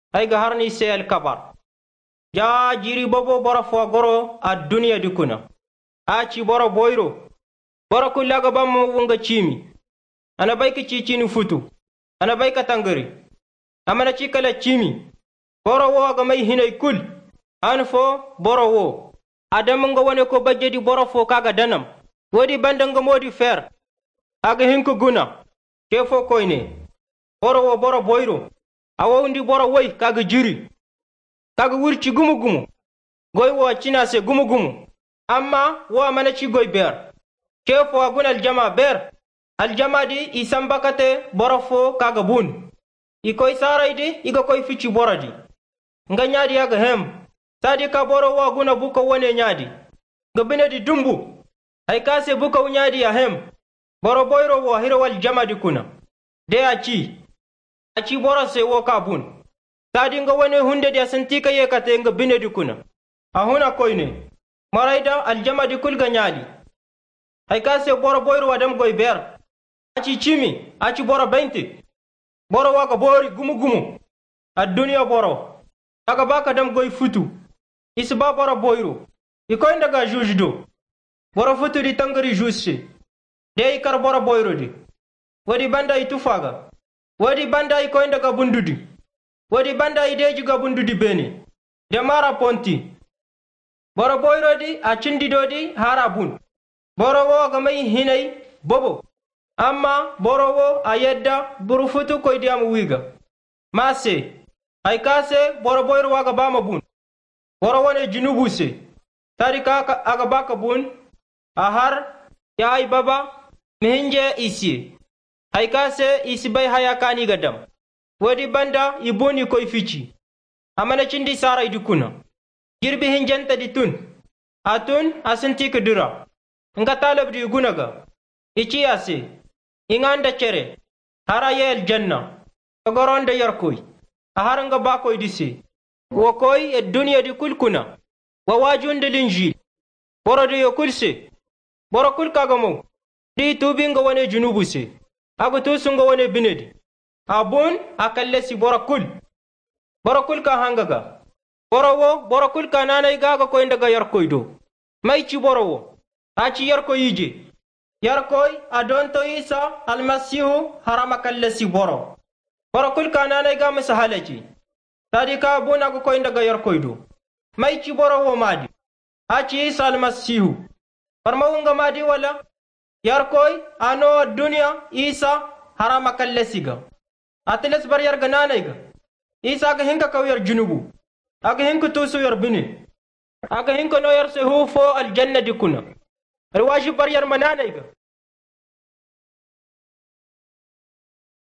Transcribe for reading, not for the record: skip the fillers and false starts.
ay ga harni se al kabar ja jiri bobo boro fo goro a duniya dukuna a ci boro boyro boro kullaga bammo wonga cimi ana bayka cicini futu ana bayka tangari amana cikala cimi boro wo ga may hinay kul an fo boro wo adam nga wone ko bajjedi boro fo kaga danam wodi bandanga modi fer aga hinko guna ke fo koyne boro wo boro boyro awundi boro woy kaga jiri kaga wurci gumu goy wo cina se gumu amma wo mana ci goy ber ke fo agunal jama ber aljama di isambakate boro fo kaga bun ikoy saraydi iga koy fici borodi nga nyaadi yaga hem sadi ka boro wo guna buko wone nyaadi nga binedi dumbu ay kase buko nyaadi ya hem boro boyro wo hirwal jama di kuna de aci boro se wo ka bun sadi nga wone hunde dia santika yekate nga binedi kuna ahuna koyne maraida aljama di kulga nyaadi ay kase boro boyro wadam goy ber aci cimi aci boro benti boro waka bori gumu ad dunya boro aga baka dam goy futu isba boro boyro ikoy ndaga juge do boro futu di tangari juge de ikar boro boyro di wadi banda itufaga wadi banda ikoy ndaga bundudi wadi banda ideji ga bundudi beni de mara ponti boro boyro di a cindi do di harabun boro wo ga may hinay bobo amma boro wo a yedda buru futu koy diam wiga mase ay kase boro boyro waga bama bun boro wone junubu se tarika aga baka bun ahar ya ay baba mihinje isi ay kase isi bay haya kani gadam wodi banda ibuni koy fici amana cindi sara idukuna girbi hinjanta ditun atun asinti kudura nga talab di gunaga ichi ase inganda cere hara yel janna goronde yarkoy ahar nga bakoy disi wo koy e dunya di kulkuna wa wajunde linjil boro de yokulse boro kul kagamo di tubi nga wone junubu se agu tusu nga wone binedi abun akallesi boro kul ka hangaga boro kul ka nanay gaga koy ndaga yarkoy do may ci boro wo aci yarkoy yije yarkoy adonto isa almasihu harama kallesi boro kul ka nanay ga masa halaji sadika buna ko koy ndaga yarkoy do may ci boro wo madi aci isa almasihu farmawunga madi wala yarkoy ano dunya isa harama kallesiga atles bar yarga nanayga isa ga hinka kawyar junubu aga hinka tusu yar bini aga hinka no yar se hufo aljanna dikuna alwaji bar yar mananayga